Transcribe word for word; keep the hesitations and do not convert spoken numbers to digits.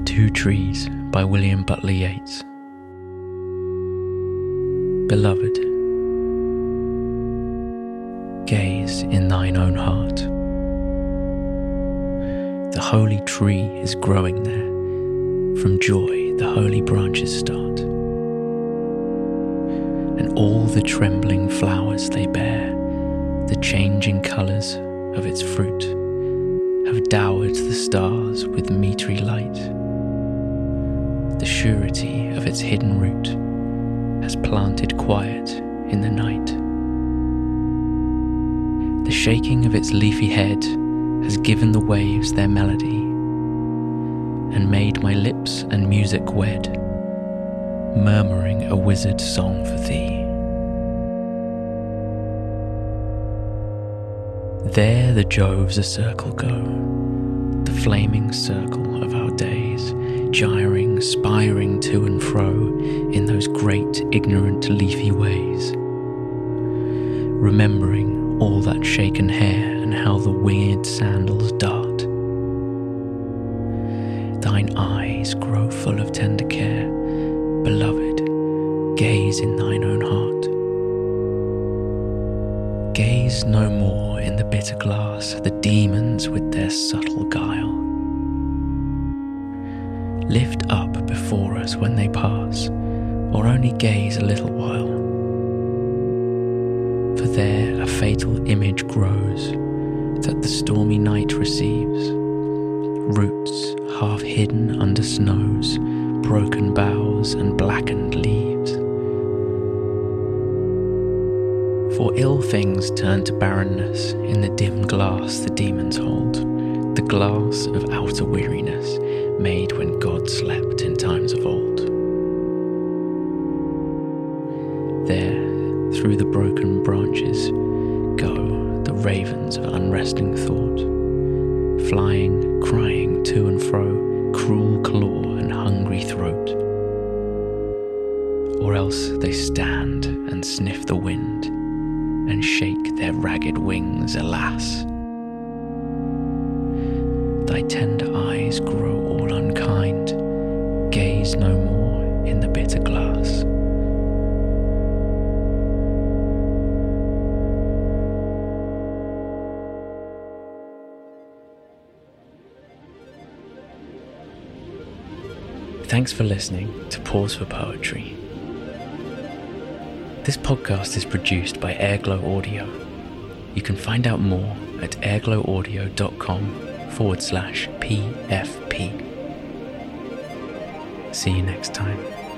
Two Trees by William Butler Yeats. Beloved, gaze in thine own heart. The holy tree is growing there, from joy the holy branches start. And all the trembling flowers they bear, the changing colours of its fruit, have dowered the stars with meetry light. The surety of its hidden root has planted quiet in the night. The shaking of its leafy head has given the waves their melody, and made my lips and music wed, murmuring a wizard song for thee. There the Joves a circle go, the flaming circle of our days, gyring, spiring to and fro in those great ignorant leafy ways, remembering all that shaken hair and how the winged sandals dart. Thine eyes grow full of tender care, beloved, gaze in thine own heart. Gaze no more in the bitter glass, the demons with their subtle guile. Lift up before us when they pass, or only gaze a little while. For there a fatal image grows that the stormy night receives, roots half hidden under snows, broken boughs and blackened leaves. For ill things turn to barrenness in the dim glass the demons hold, the glass of outer weariness made when God slept in times of old. There, through the broken branches, go the ravens of unresting thought, flying, crying to and fro, cruel claw and hungry throat. Or else they stand and sniff the wind, and shake their ragged wings, alas. Thy tender eyes grow all unkind, gaze no more in the bitter glass. Thanks for listening to Pause for Poetry. This podcast is produced by Airglow Audio. You can find out more at airglowaudio.com forward slash PFP. See you next time.